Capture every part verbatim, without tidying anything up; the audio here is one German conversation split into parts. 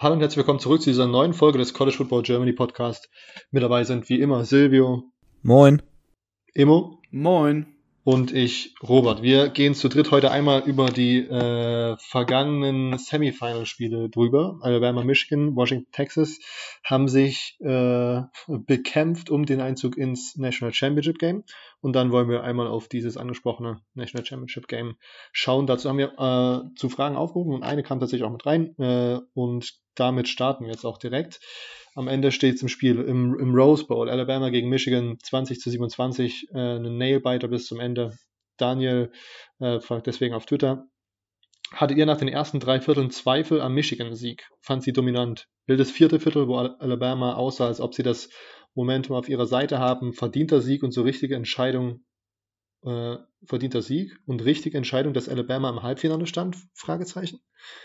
Hallo und herzlich willkommen zurück zu dieser neuen Folge des College Football Germany Podcast. Mit dabei sind wie immer Silvio, Moin. Immo Moin. und ich, Robert. Wir gehen zu dritt heute einmal über die äh, vergangenen Semifinal-Spiele drüber. Alabama, Michigan, Washington, Texas haben sich äh, bekämpft um den Einzug ins National Championship Game. Und dann wollen wir einmal auf dieses angesprochene National Championship Game schauen. Dazu haben wir äh, zu Fragen aufgerufen und eine kam tatsächlich auch mit rein. Äh, und damit starten wir jetzt auch direkt. Am Ende steht es im Spiel im, im Rose Bowl. Alabama gegen Michigan zwanzig zu siebenundzwanzig. Äh, ein Nailbiter bis zum Ende. Daniel äh, fragt deswegen auf Twitter: Hattet ihr nach den ersten drei Vierteln Zweifel am Michigan-Sieg? Fand sie dominant? Will das vierte Viertel, wo Alabama aussah, als ob sie das Momentum auf ihrer Seite haben, verdienter Sieg und so richtige Entscheidung, äh, verdienter Sieg und richtige Entscheidung, dass Alabama im Halbfinale stand? Fragezeichen.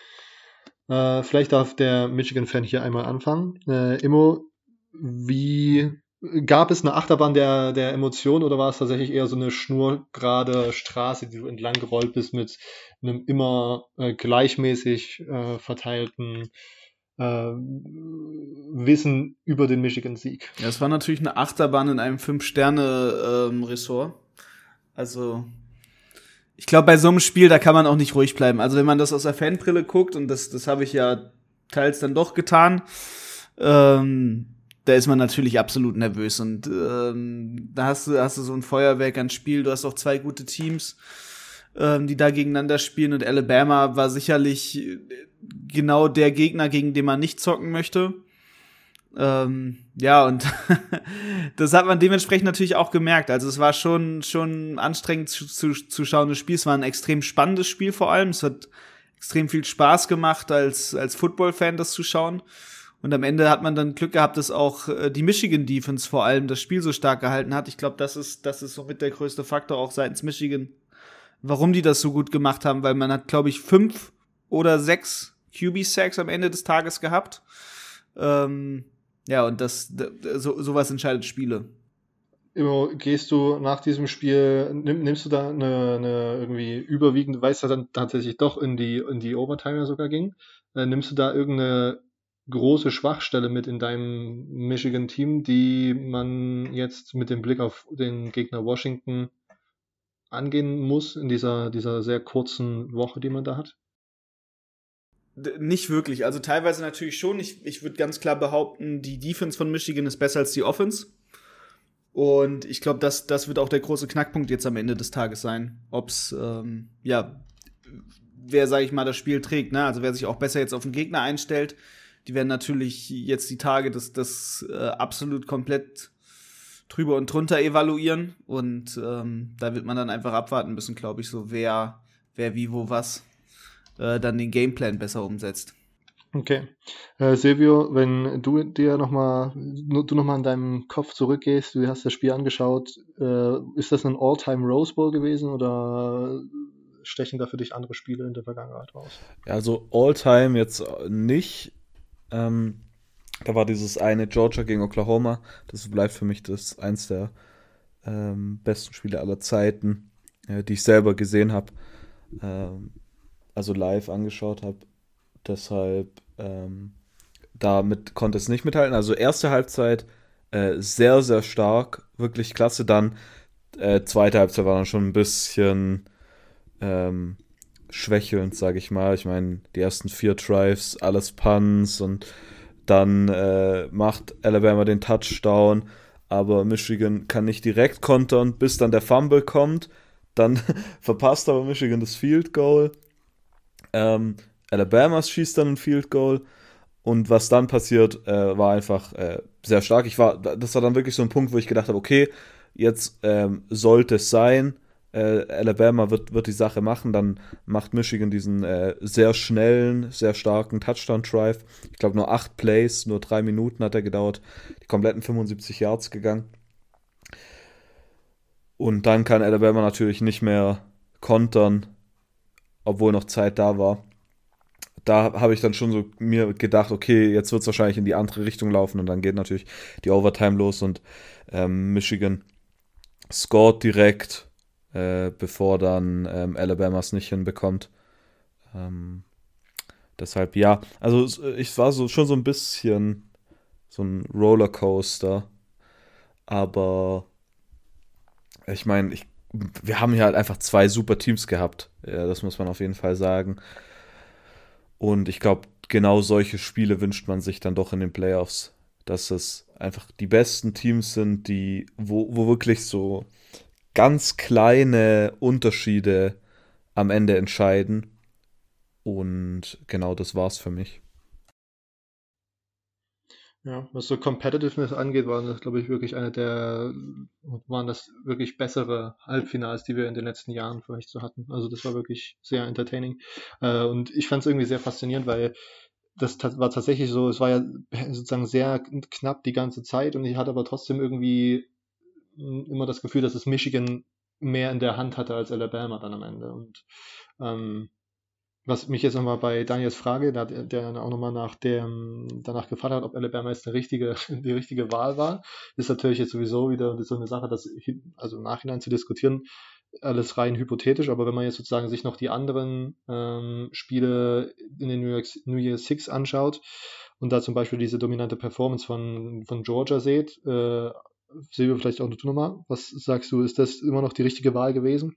Äh, vielleicht darf der Michigan-Fan hier einmal anfangen. Äh, Immo, wie gab es eine Achterbahn der, der Emotionen oder war es tatsächlich eher so eine schnurgerade Straße, die du entlang gerollt bist mit einem immer äh, gleichmäßig äh, verteilten äh, Wissen über den Michigan-Sieg? Ja, es war natürlich eine Achterbahn in einem Fünf-Sterne-Ressort. Also ich glaube, bei so einem Spiel, da kann man auch nicht ruhig bleiben. Also wenn man das aus der Fanbrille guckt, und das, das habe ich ja teils dann doch getan, ähm, da ist man natürlich absolut nervös. Und ähm, da hast du, hast du so ein Feuerwerk an Spiel. Du hast auch zwei gute Teams, ähm, die da gegeneinander spielen. Und Alabama war sicherlich genau der Gegner, gegen den man nicht zocken möchte. Ähm, ja, und das hat man dementsprechend natürlich auch gemerkt. Also es war schon schon anstrengend zu, zu, zu schauen, das Spiel. Es war ein extrem spannendes Spiel vor allem. Es hat extrem viel Spaß gemacht, als als Football-Fan das zu schauen. Und am Ende hat man dann Glück gehabt, dass auch äh, die Michigan-Defense vor allem das Spiel so stark gehalten hat. Ich glaube, das ist das ist somit der größte Faktor auch seitens Michigan, warum die das so gut gemacht haben. Weil man hat, glaube ich, fünf oder sechs Q B-Sacks am Ende des Tages gehabt. Ähm, Ja, und das, so, sowas entscheidet Spiele. Immo, gehst du nach diesem Spiel, nimm, nimmst du da eine, eine irgendwie überwiegend, weil es ja dann tatsächlich doch in die, in die Overtime sogar ging, äh, nimmst du da irgendeine große Schwachstelle mit in deinem Michigan-Team, die man jetzt mit dem Blick auf den Gegner Washington angehen muss in dieser, dieser sehr kurzen Woche, die man da hat? Nicht wirklich, also teilweise natürlich schon. Ich, ich würde ganz klar behaupten, die Defense von Michigan ist besser als die Offense. Und ich glaube, das, das wird auch der große Knackpunkt jetzt am Ende des Tages sein. Ob's, ähm, ja, wer, sage ich mal, das Spiel trägt, ne? Also wer sich auch besser jetzt auf den Gegner einstellt, die werden natürlich jetzt die Tage das, das äh, absolut komplett drüber und drunter evaluieren. Und ähm, da wird man dann einfach abwarten müssen, glaube ich, so wer, wer wie, wo, was dann den Gameplan besser umsetzt. Okay. Äh, Silvio, wenn du dir nochmal, du nochmal in deinem Kopf zurückgehst, du hast das Spiel angeschaut, äh, ist das ein All-Time Rose Bowl gewesen oder stechen da für dich andere Spiele in der Vergangenheit raus? Ja, also All-Time jetzt nicht. Ähm, da war dieses eine Georgia gegen Oklahoma. Das bleibt für mich das eins der ähm, besten Spiele aller Zeiten, äh, die ich selber gesehen habe. Ähm, also live angeschaut habe. Deshalb ähm, damit konnte es nicht mithalten. Also erste Halbzeit äh, sehr, sehr stark, wirklich klasse. Dann äh, zweite Halbzeit war dann schon ein bisschen ähm, schwächelnd, sage ich mal. Ich meine, die ersten vier Drives, alles Punts und dann äh, macht Alabama den Touchdown, aber Michigan kann nicht direkt kontern, bis dann der Fumble kommt. Dann verpasst aber Michigan das Field Goal. Ähm, Alabama schießt dann ein Field Goal und was dann passiert, äh, war einfach äh, sehr stark. Ich war, das war dann wirklich so ein Punkt, wo ich gedacht habe, okay, jetzt ähm, sollte es sein, äh, Alabama wird, wird die Sache machen, dann macht Michigan diesen äh, sehr schnellen, sehr starken Touchdown-Drive. Ich glaube nur acht Plays, nur drei Minuten hat er gedauert, die kompletten fünfundsiebzig Yards gegangen. Und dann kann Alabama natürlich nicht mehr kontern, obwohl noch Zeit da war. Da habe ich dann schon so mir gedacht, okay, jetzt wird es wahrscheinlich in die andere Richtung laufen und dann geht natürlich die Overtime los und ähm, Michigan scored direkt, äh, bevor dann ähm, Alabama es nicht hinbekommt. Ähm, Deshalb ja, also es- ich war so schon so ein bisschen so ein Rollercoaster, aber ich meine, ich, wir haben hier halt einfach zwei super Teams gehabt. Ja, das muss man auf jeden Fall sagen. Und ich glaube, genau solche Spiele wünscht man sich dann doch in den Playoffs, dass es einfach die besten Teams sind, die, wo, wo wirklich so ganz kleine Unterschiede am Ende entscheiden. Und genau das war's für mich. Ja, was so Competitiveness angeht, waren das, glaube ich, wirklich eine der, waren das wirklich bessere Halbfinals, die wir in den letzten Jahren vielleicht so hatten. Also das war wirklich sehr entertaining. Äh, und ich fand es irgendwie sehr faszinierend, weil das ta- war tatsächlich so, es war ja sozusagen sehr knapp die ganze Zeit und ich hatte aber trotzdem irgendwie mh, immer das Gefühl, dass es Michigan mehr in der Hand hatte als Alabama dann am Ende. Und ähm, was mich jetzt nochmal bei Daniels Frage, da hat er- der dann auch nochmal nach dem, danach gefragt hat, ob Alabama jetzt eine richtige, die richtige Wahl war, ist natürlich jetzt sowieso wieder so eine Sache, das hi- also im Nachhinein zu diskutieren, alles rein hypothetisch, aber wenn man jetzt sozusagen sich noch die anderen ähm, Spiele in den New York, New Year Six anschaut und da zum Beispiel diese dominante Performance von, von Georgia seht, äh, Silvio, vielleicht auch du nochmal, was sagst du, ist das immer noch die richtige Wahl gewesen?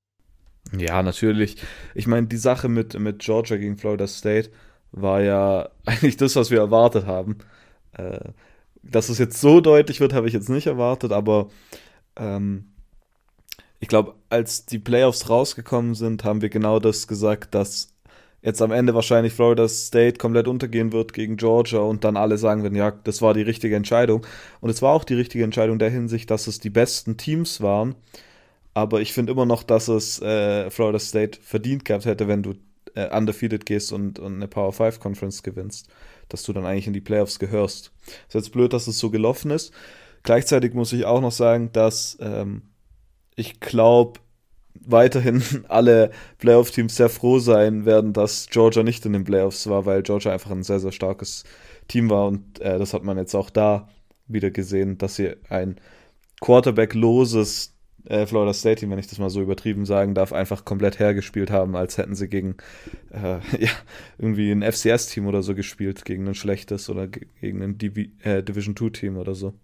Ja, natürlich. Ich meine, die Sache mit, mit Georgia gegen Florida State war ja eigentlich das, was wir erwartet haben. Äh, dass es jetzt so deutlich wird, habe ich jetzt nicht erwartet, aber ähm, ich glaube, als die Playoffs rausgekommen sind, haben wir genau das gesagt, dass jetzt am Ende wahrscheinlich Florida State komplett untergehen wird gegen Georgia und dann alle sagen werden, ja, das war die richtige Entscheidung. Und es war auch die richtige Entscheidung in der Hinsicht, dass es die besten Teams waren. Aber ich finde immer noch, dass es äh, Florida State verdient gehabt hätte, wenn du äh, undefeated gehst und, und eine Power fünf Conference gewinnst, dass du dann eigentlich in die Playoffs gehörst. Ist jetzt blöd, dass es so gelaufen ist. Gleichzeitig muss ich auch noch sagen, dass ähm, ich glaube, weiterhin alle Playoff-Teams sehr froh sein werden, dass Georgia nicht in den Playoffs war, weil Georgia einfach ein sehr, sehr starkes Team war und äh, das hat man jetzt auch da wieder gesehen, dass sie ein Quarterback-loses äh, Florida State-Team, wenn ich das mal so übertrieben sagen darf, einfach komplett hergespielt haben, als hätten sie gegen äh, ja, irgendwie ein F C S-Team oder so gespielt, gegen ein schlechtes oder ge gegen ein Divi äh, Division zwei-Team oder so.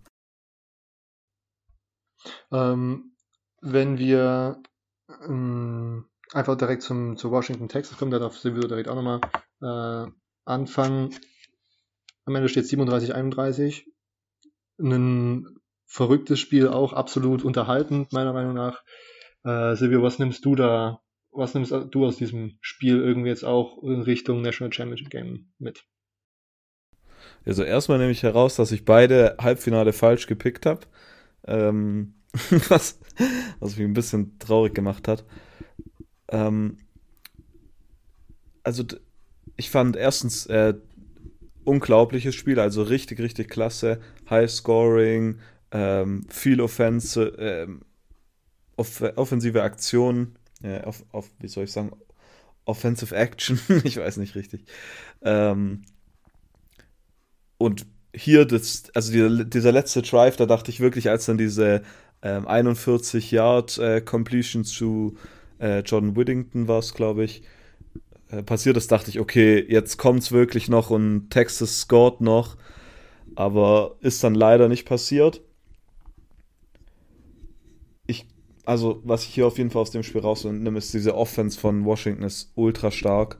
Ähm, wenn wir ähm, einfach direkt zum, zu Washington, Texas kommen, da darf Silvio direkt auch nochmal äh, anfangen. Am Ende steht siebenunddreißig einunddreißig. Ein verrücktes Spiel, auch absolut unterhaltend, meiner Meinung nach. Äh, Silvio, was nimmst du da, was nimmst du aus diesem Spiel irgendwie jetzt auch in Richtung National Championship Game mit? Also erstmal nehme ich heraus, dass ich beide Halbfinale falsch gepickt habe, ähm, was, was mich ein bisschen traurig gemacht hat. Ähm, also ich fand erstens äh, unglaubliches Spiel, also richtig, richtig klasse, High Scoring, ähm, viel Offense, ähm, off offensive Aktionen, äh, auf, auf, wie soll ich sagen, Offensive Action, ich weiß nicht richtig. Ähm, und hier, das, also dieser, dieser letzte Drive, da dachte ich wirklich, als dann diese ähm, einundvierzig Yard äh, Completion zu äh, Jordan Whittington war es, glaube ich, äh, passiert ist, dachte ich, okay, jetzt kommt es wirklich noch und Texas scored noch, aber ist dann leider nicht passiert. Ich, also, was ich hier auf jeden Fall aus dem Spiel rausnehme, ist diese Offense von Washington ist ultra stark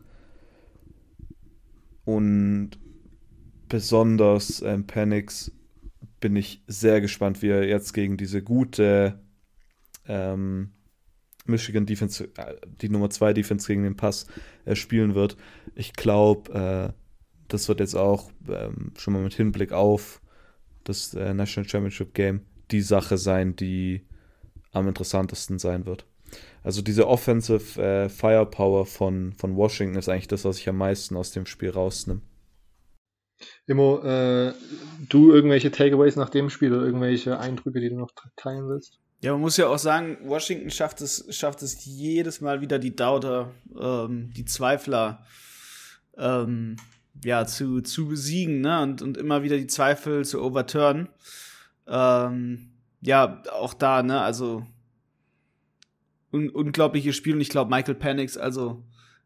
und besonders ähm, Penix bin ich sehr gespannt, wie er jetzt gegen diese gute ähm, Michigan Defense, äh, die Nummer zwei Defense gegen den Pass äh, spielen wird. Ich glaube, äh, das wird jetzt auch ähm, schon mal mit Hinblick auf das äh, National Championship Game die Sache sein, die am interessantesten sein wird. Also diese Offensive äh, Firepower von, von Washington ist eigentlich das, was ich am meisten aus dem Spiel rausnehme. Immo, äh, du irgendwelche Takeaways nach dem Spiel oder irgendwelche Eindrücke, die du noch teilen willst? Ja, man muss ja auch sagen, Washington schafft es, schafft es jedes Mal wieder die Doubter, ähm, die Zweifler, ähm, ja, zu, zu besiegen, ne, und, und immer wieder die Zweifel zu overturnen. Ähm, ja, auch da, ne, also un unglaubliches Spiel und ich glaube, Michael Penix, also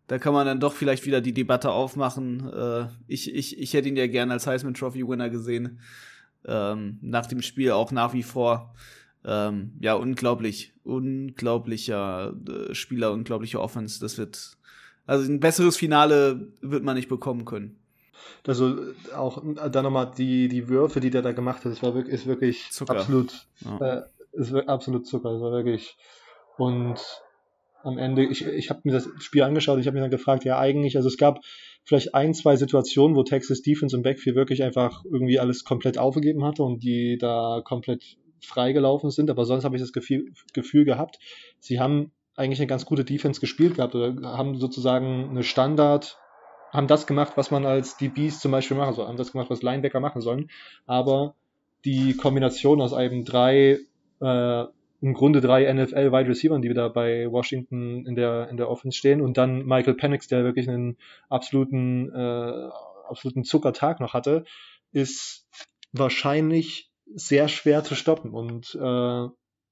Da kann man dann doch vielleicht wieder die Debatte aufmachen. Äh, ich, ich, ich hätte ihn ja gerne als Heisman-Trophy-Winner gesehen. Ähm, nach dem Spiel auch nach wie vor. Ähm, ja, unglaublich. Unglaublicher äh, Spieler, unglaubliche Offense. Das wird, also ein besseres Finale wird man nicht bekommen können. Also auch da nochmal die, die Würfe, die der da gemacht hat, das war wirklich, ist wirklich Zucker. absolut, Ja. äh, ist wirklich absolut Zucker. Das war wirklich. Und am Ende, ich, ich habe mir das Spiel angeschaut, ich habe mich dann gefragt, ja eigentlich, also es gab vielleicht ein, zwei Situationen, wo Texas Defense im Backfield wirklich einfach irgendwie alles komplett aufgegeben hatte und die da komplett freigelaufen sind, aber sonst habe ich das Gefühl, Gefühl gehabt, sie haben eigentlich eine ganz gute Defense gespielt gehabt oder haben sozusagen eine Standard, haben das gemacht, was man als D Bs zum Beispiel machen soll, haben das gemacht, was Linebacker machen sollen, aber die Kombination aus einem drei, äh, im Grunde drei N F L-Wide Receivers, die wieder bei Washington in der, in der Offense stehen und dann Michael Penix, der wirklich einen absoluten, äh, absoluten Zuckertag noch hatte, ist wahrscheinlich sehr schwer zu stoppen und äh,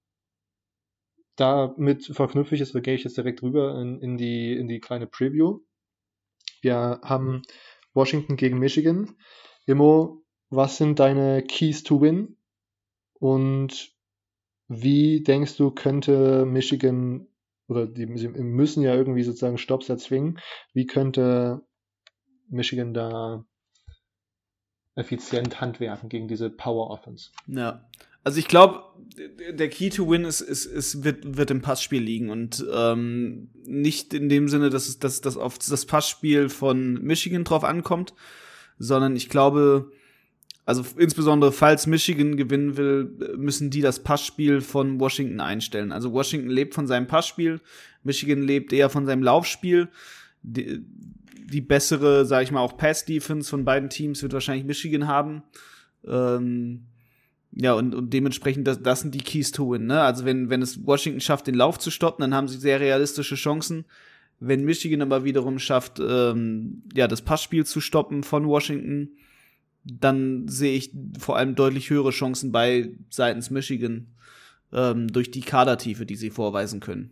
damit verknüpfe ich es, da gehe ich jetzt direkt rüber in, in, die, in die kleine Preview. Wir haben Washington gegen Michigan. Immo, was sind deine Keys to Win? Und wie denkst du, könnte Michigan, oder die sie müssen ja irgendwie sozusagen Stopps erzwingen, wie könnte Michigan da effizient handwerken gegen diese Power Offense? Ja. Also ich glaube, der Key to Win ist, ist, ist wird, wird im Passspiel liegen und ähm, nicht in dem Sinne, dass es dass, dass auf das Passspiel von Michigan drauf ankommt, sondern ich glaube, also insbesondere falls Michigan gewinnen will, müssen die das Passspiel von Washington einstellen. Also Washington lebt von seinem Passspiel, Michigan lebt eher von seinem Laufspiel. Die, die bessere, sag ich mal, auch Pass-Defense von beiden Teams wird wahrscheinlich Michigan haben. Ähm, ja, und, und dementsprechend, das, das sind die Keys to Win, ne? Also wenn, wenn es Washington schafft, den Lauf zu stoppen, dann haben sie sehr realistische Chancen. Wenn Michigan aber wiederum schafft, ähm, ja, das Passspiel zu stoppen von Washington, dann sehe ich vor allem deutlich höhere Chancen bei seitens Michigan ähm, durch die Kadertiefe, die sie vorweisen können.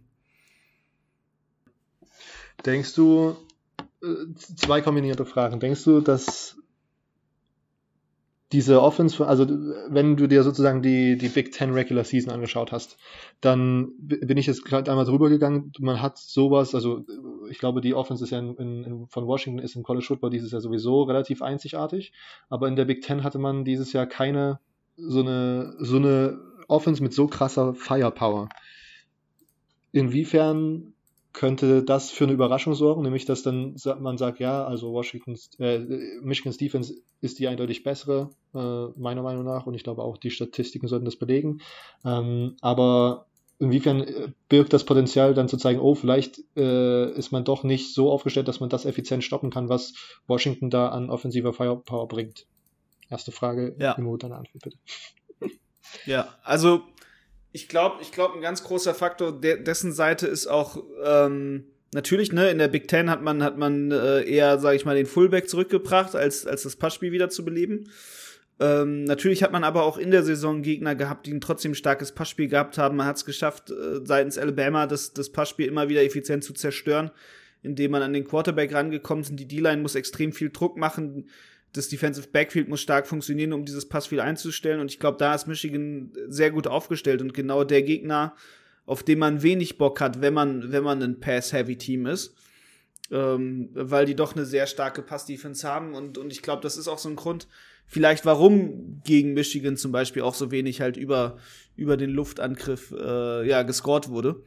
Denkst du, äh, zwei kombinierte Fragen, denkst du, dass diese Offense, also wenn du dir sozusagen die, die Big Ten Regular Season angeschaut hast, dann bin ich jetzt gerade einmal drüber gegangen, man hat sowas, also ich glaube, die Offense ist ja in, in, von Washington ist im College Football dieses Jahr sowieso relativ einzigartig, aber in der Big Ten hatte man dieses Jahr keine so eine, so eine Offense mit so krasser Firepower. Inwiefern könnte das für eine Überraschung sorgen, nämlich dass dann man sagt, ja, also Washington's, äh, Michigans Defense ist die eindeutig bessere, äh, meiner Meinung nach, und ich glaube auch die Statistiken sollten das belegen. Ähm, aber inwiefern birgt das Potenzial dann zu zeigen, oh, vielleicht äh, ist man doch nicht so aufgestellt, dass man das effizient stoppen kann, was Washington da an offensiver Firepower bringt? Erste Frage, ja. Immo, deine Antwort bitte. Ja, also Ich glaube, ich glaube, ein ganz großer Faktor de- dessen Seite ist auch ähm, natürlich, ne, in der Big Ten hat man hat man äh, eher, sage ich mal, den Fullback zurückgebracht, als als das Passspiel wieder zu beleben. Ähm, natürlich hat man aber auch in der Saison Gegner gehabt, die ein trotzdem starkes Passspiel gehabt haben. Man hat es geschafft, äh, seitens Alabama das das Passspiel immer wieder effizient zu zerstören, indem man an den Quarterback rangekommen ist. Die D-Line muss extrem viel Druck machen. Das Defensive Backfield muss stark funktionieren, um dieses Passspiel einzustellen. Und ich glaube, da ist Michigan sehr gut aufgestellt und genau der Gegner, auf den man wenig Bock hat, wenn man, wenn man ein Pass-Heavy-Team ist. Ähm, weil die doch eine sehr starke Pass-Defense haben. Und, und ich glaube, das ist auch so ein Grund, vielleicht warum gegen Michigan zum Beispiel auch so wenig halt über, über den Luftangriff äh, ja, gescored wurde.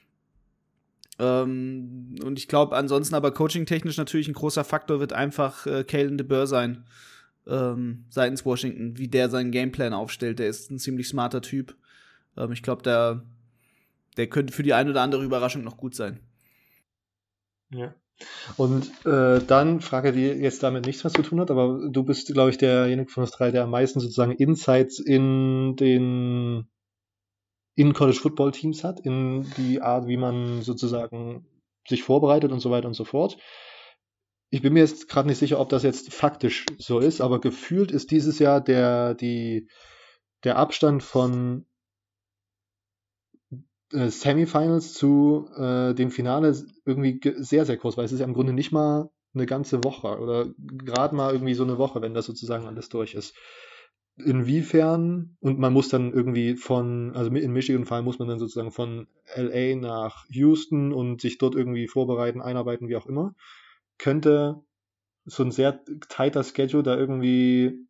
Ähm, und ich glaube, ansonsten aber coaching-technisch natürlich ein großer Faktor wird einfach äh, Kalen DeBoer sein, ähm, seitens Washington, wie der seinen Gameplan aufstellt. Der ist ein ziemlich smarter Typ. Ähm, ich glaube, der, der könnte für die eine oder andere Überraschung noch gut sein. Ja. Und äh, dann, Frage, die jetzt damit nichts mehr zu tun hat, aber du bist, glaube ich, derjenige von uns drei, der am meisten sozusagen Insights in den in College-Football-Teams hat, in die Art, wie man sozusagen sich vorbereitet und so weiter und so fort. Ich bin mir jetzt gerade nicht sicher, ob das jetzt faktisch so ist, aber gefühlt ist dieses Jahr der, die, der Abstand von äh, Semifinals zu äh, dem Finale irgendwie ge- sehr, sehr kurz, weil es ist ja im Grunde nicht mal eine ganze Woche oder gerade mal irgendwie so eine Woche, wenn das sozusagen alles durch ist. Inwiefern, und man muss dann irgendwie von, also in Michigan-Fall muss man dann sozusagen von L A nach Houston und sich dort irgendwie vorbereiten, einarbeiten, wie auch immer, könnte so ein sehr tighter Schedule da irgendwie,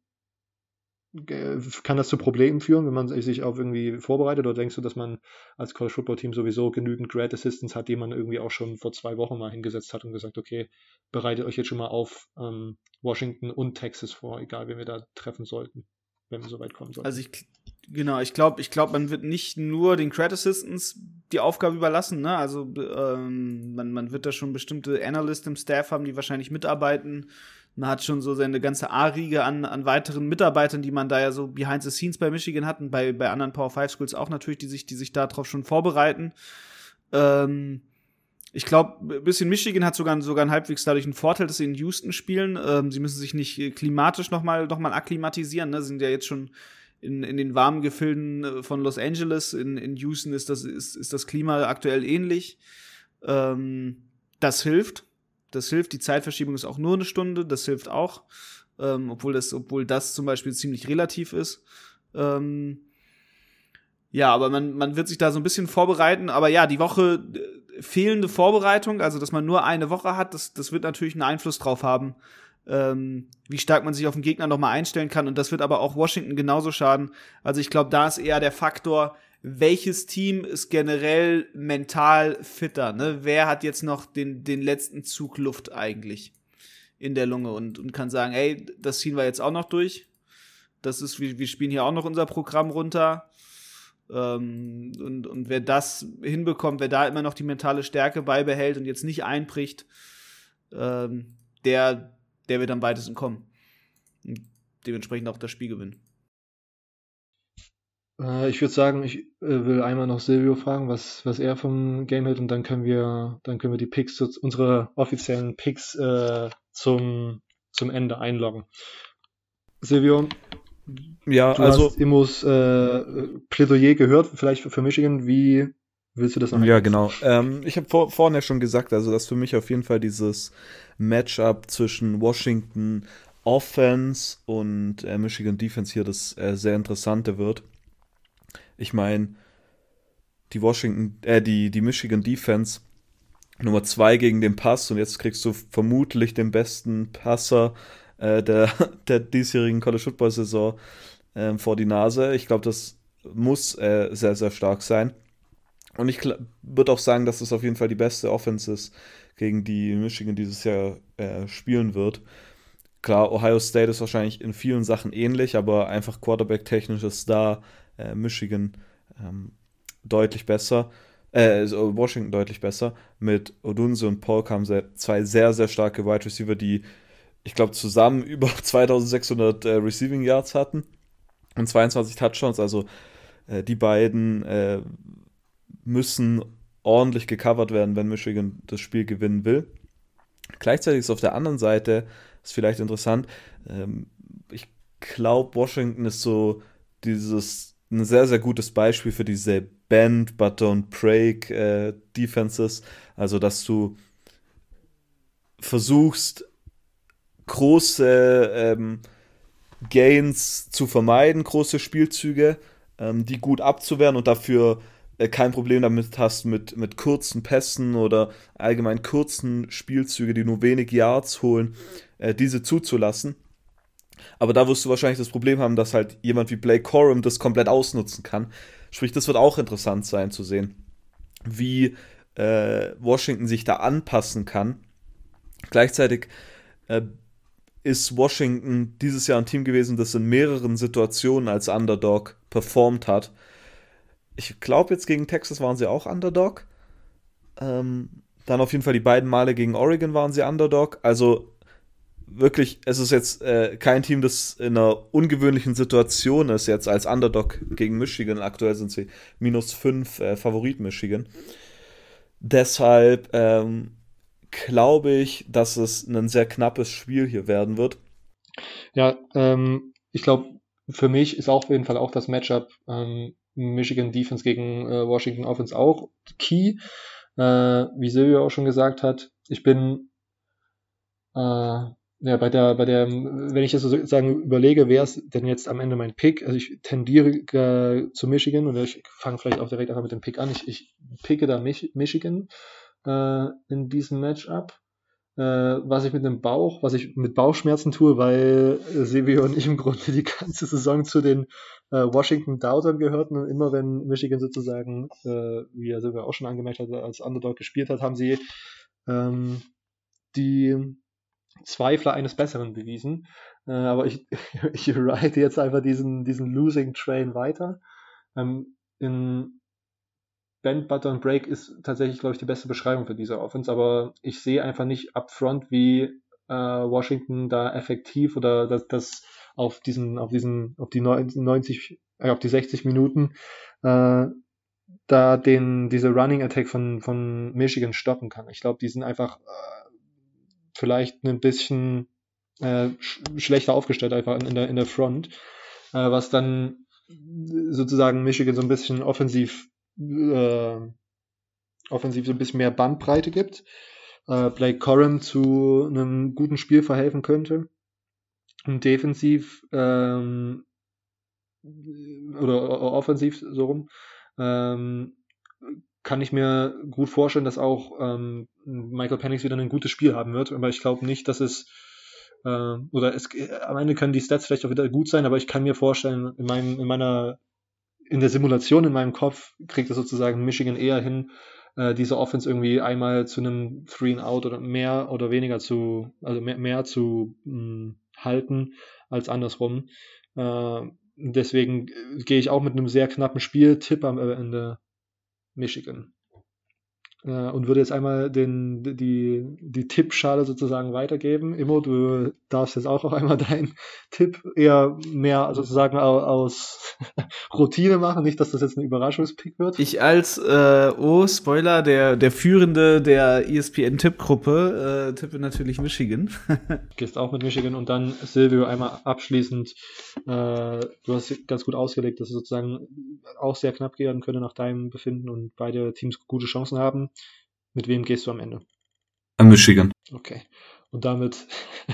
äh, kann das zu Problemen führen, wenn man sich auf irgendwie vorbereitet, oder denkst du, dass man als College Football Team sowieso genügend Grad Assistants hat, die man irgendwie auch schon vor zwei Wochen mal hingesetzt hat und gesagt, okay, bereitet euch jetzt schon mal auf ähm, Washington und Texas vor, egal wen wir da treffen sollten, wenn wir so weit kommen sollten. Also ich, genau, ich glaube, ich glaube, man wird nicht nur den Grad Assistants die Aufgabe überlassen, ne? Also ähm, man, man wird da schon bestimmte Analysts im Staff haben, die wahrscheinlich mitarbeiten. Man hat schon so seine ganze A-Riege an, an weiteren Mitarbeitern, die man da ja so behind the scenes bei Michigan hat und bei, bei anderen Power five Schools auch natürlich, die sich, die sich darauf schon vorbereiten. Ähm, ich glaube, ein bisschen Michigan hat sogar, sogar einen halbwegs dadurch einen Vorteil, dass sie in Houston spielen. Ähm, sie müssen sich nicht klimatisch nochmal noch mal akklimatisieren, ne? Sie sind ja jetzt schon in, in den warmen Gefilden von Los Angeles. In, in Houston ist das, ist, ist das Klima aktuell ähnlich. Ähm, das hilft. Das hilft. Die Zeitverschiebung ist auch nur eine Stunde. Das hilft auch. Ähm, obwohl, das, obwohl das zum Beispiel ziemlich relativ ist. Ähm, ja, aber man, man wird sich da so ein bisschen vorbereiten. Aber ja, die Woche äh, fehlende Vorbereitung, also dass man nur eine Woche hat, das, das wird natürlich einen Einfluss drauf haben, ähm, wie stark man sich auf den Gegner nochmal einstellen kann. Und das wird aber auch Washington genauso schaden. Also ich glaube, da ist eher der Faktor, welches Team ist generell mental fitter, ne? Wer hat jetzt noch den, den letzten Zug Luft eigentlich in der Lunge und, und kann sagen, ey, das ziehen wir jetzt auch noch durch. Das ist, wir, wir spielen hier auch noch unser Programm runter. Ähm, und, und wer das hinbekommt, wer da immer noch die mentale Stärke beibehält und jetzt nicht einbricht, ähm, der, der wird am weitesten kommen. Und dementsprechend auch das Spiel gewinnen. Ich würde sagen, ich äh, will einmal noch Silvio fragen, was, was er vom Game hält, und dann können wir, dann können wir die Picks, unsere offiziellen Picks äh, zum, zum Ende einloggen. Silvio, ja, du also hast Immos äh, Plädoyer gehört, vielleicht für, für Michigan. Wie willst du das noch Ja, einsetzen? genau. Ähm, ich habe vor, vorhin ja schon gesagt, also dass für mich auf jeden Fall dieses Matchup zwischen Washington Offense und äh, Michigan Defense hier das äh, sehr interessante wird. Ich meine, die Washington, äh, die, die Michigan Defense Nummer zwei gegen den Pass, und jetzt kriegst du vermutlich den besten Passer äh, der, der diesjährigen College Football Saison äh, vor die Nase. Ich glaube, das muss äh, sehr, sehr stark sein. Und ich würde auch sagen, dass das auf jeden Fall die beste Offense ist, gegen die Michigan dieses Jahr äh, spielen wird. Klar, Ohio State ist wahrscheinlich in vielen Sachen ähnlich, aber einfach Quarterback-technisch ist da äh, Michigan ähm, deutlich besser. Äh, Washington deutlich besser. Mit Odunze und Polk haben sie zwei sehr, sehr starke Wide Receiver, die, ich glaube, zusammen über zweitausendsechshundert äh, Receiving Yards hatten und zweiundzwanzig Touchdowns. Also äh, die beiden äh, müssen ordentlich gecovert werden, wenn Michigan das Spiel gewinnen will. Gleichzeitig ist auf der anderen Seite, ist vielleicht interessant, ähm, ich glaube, Washington ist so dieses, ein sehr, sehr gutes Beispiel für diese Bend, but don't break äh, Defenses. Also, dass du versuchst, große ähm, Gains zu vermeiden, große Spielzüge, ähm, die gut abzuwehren und dafür äh, kein Problem damit hast mit, mit kurzen Pässen oder allgemein kurzen Spielzüge, die nur wenig Yards holen, äh, diese zuzulassen. Aber da wirst du wahrscheinlich das Problem haben, dass halt jemand wie Blake Corum das komplett ausnutzen kann. Sprich, das wird auch interessant sein zu sehen, wie äh, Washington sich da anpassen kann. Gleichzeitig äh, ist Washington dieses Jahr ein Team gewesen, das in mehreren Situationen als Underdog performt hat. Ich glaube, jetzt gegen Texas waren sie auch Underdog. Ähm, dann auf jeden Fall die beiden Male gegen Oregon waren sie Underdog. Also wirklich, es ist jetzt äh, kein Team, das in einer ungewöhnlichen Situation ist, jetzt als Underdog gegen Michigan. Aktuell sind sie minus fünf äh, Favorit Michigan. Deshalb ähm, glaube ich, dass es ein sehr knappes Spiel hier werden wird. Ja, ähm, ich glaube, für mich ist auch auf jeden Fall auch das Matchup ähm, Michigan Defense gegen äh, Washington Offense auch key. Äh, wie Silvio auch schon gesagt hat, ich bin äh, ja bei der, bei der, wenn ich das sozusagen überlege, wer ist denn jetzt am Ende mein Pick? Also ich tendiere äh, zu Michigan oder ich fange vielleicht auch direkt einfach mit dem Pick an. Ich, ich picke da Mich- Michigan äh, in diesem Matchup. Äh, was ich mit einem Bauch, was ich mit Bauchschmerzen tue, weil äh, Silvio und ich im Grunde die ganze Saison zu den äh, Washington Doubtern gehörten und immer wenn Michigan sozusagen, äh, wie er Silvio auch schon angemerkt hat, als Underdog gespielt hat, haben sie ähm, die Zweifler eines Besseren bewiesen. Äh, aber ich, ich ride jetzt einfach diesen, diesen Losing Train weiter. Ähm, in Bend, Butter und Break ist tatsächlich, glaube ich, die beste Beschreibung für diese Offense, aber ich sehe einfach nicht upfront, wie äh, Washington da effektiv oder das, das auf diesen, auf diesen, auf die neunzig, äh, auf die sechzig Minuten äh, da den, diese Running Attack von, von Michigan stoppen kann. Ich glaube, die sind einfach äh, vielleicht ein bisschen äh, sch- schlechter aufgestellt einfach in der, in der Front, äh, was dann sozusagen Michigan so ein bisschen offensiv äh, offensiv so ein bisschen mehr Bandbreite gibt, äh, Blake Corum zu einem guten Spiel verhelfen könnte und defensiv ähm, oder o- offensiv so rum ähm, kann ich mir gut vorstellen, dass auch ähm, Michael Penix wieder ein gutes Spiel haben wird, aber ich glaube nicht, dass es äh, oder es am Ende können die Stats vielleicht auch wieder gut sein, aber ich kann mir vorstellen, in meinem in meiner in der Simulation in meinem Kopf kriegt es sozusagen Michigan eher hin, äh, diese Offense irgendwie einmal zu einem Three and Out oder mehr oder weniger zu, also mehr, mehr zu mh, halten als andersrum. Äh, deswegen äh, gehe ich auch mit einem sehr knappen Spiel, Tipp am Ende Michigan. Äh, und würde jetzt einmal den, die, die Tippschale sozusagen weitergeben. Immo, du darfst jetzt auch auf einmal deinen Tipp eher mehr sozusagen au- aus Routine machen, nicht, dass das jetzt ein Überraschungspick wird. Ich als, äh, oh, Spoiler, der, der Führende der E S P N-Tippgruppe äh, tippe natürlich Michigan. Gehst auch mit Michigan und dann Silvio einmal abschließend. Äh, du hast ganz gut ausgelegt, dass es sozusagen auch sehr knapp gehen könnte nach deinem Befinden und beide Teams gute Chancen haben. Mit wem gehst du am Ende? Michigan. Okay. Und damit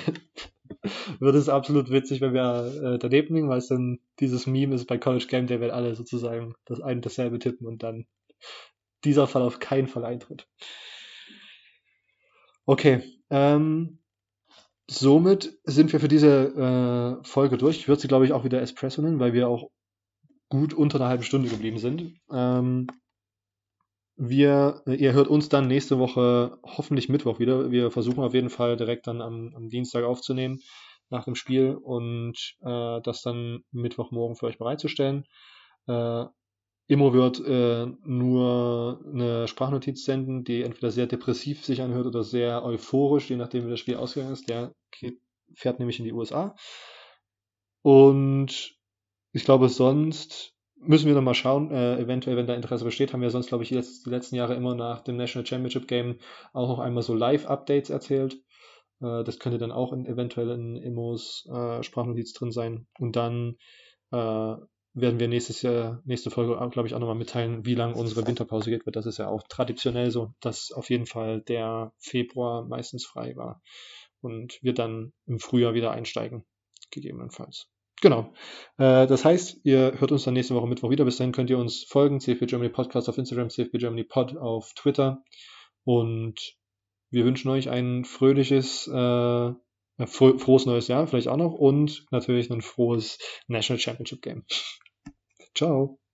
wird es absolut witzig, wenn wir äh, daneben liegen, weil es dann dieses Meme ist bei College Game Day, wenn alle sozusagen das ein und dasselbe tippen und dann dieser Fall auf keinen Fall eintritt. Okay, ähm, somit sind wir für diese äh, Folge durch. Ich würde sie, glaube ich, auch wieder Espresso nennen, weil wir auch gut unter einer halben Stunde geblieben sind. Ähm, wir, ihr hört uns dann nächste Woche, hoffentlich Mittwoch wieder. Wir versuchen auf jeden Fall direkt dann am, am Dienstag aufzunehmen nach dem Spiel und äh, das dann Mittwochmorgen für euch bereitzustellen. Äh, Immo wird äh, nur eine Sprachnotiz senden, die entweder sehr depressiv sich anhört oder sehr euphorisch, je nachdem wie das Spiel ausgegangen ist. Der geht, fährt nämlich in die U S A. Und ich glaube, sonst müssen wir noch mal schauen. Äh, eventuell, wenn da Interesse besteht, haben wir sonst, glaube ich, jetzt die letzten Jahre immer nach dem National Championship Game auch noch einmal so Live-Updates erzählt. Äh, das könnte dann auch in, eventuell in Immos äh, Sprachnotiz drin sein. Und dann äh, werden wir nächstes Jahr, nächste Folge, glaube ich, auch nochmal mitteilen, wie lange unsere Winterpause geht, weil das ist ja auch traditionell so, dass auf jeden Fall der Februar meistens frei war und wir dann im Frühjahr wieder einsteigen, gegebenenfalls. Genau. Äh, das heißt, ihr hört uns dann nächste Woche Mittwoch wieder. Bis dahin könnt ihr uns folgen, C F B Germany Podcast auf Instagram, C F B Germany Pod auf Twitter und wir wünschen euch ein fröhliches äh, fro- frohes neues Jahr, vielleicht auch noch und natürlich ein frohes National Championship Game. Ciao.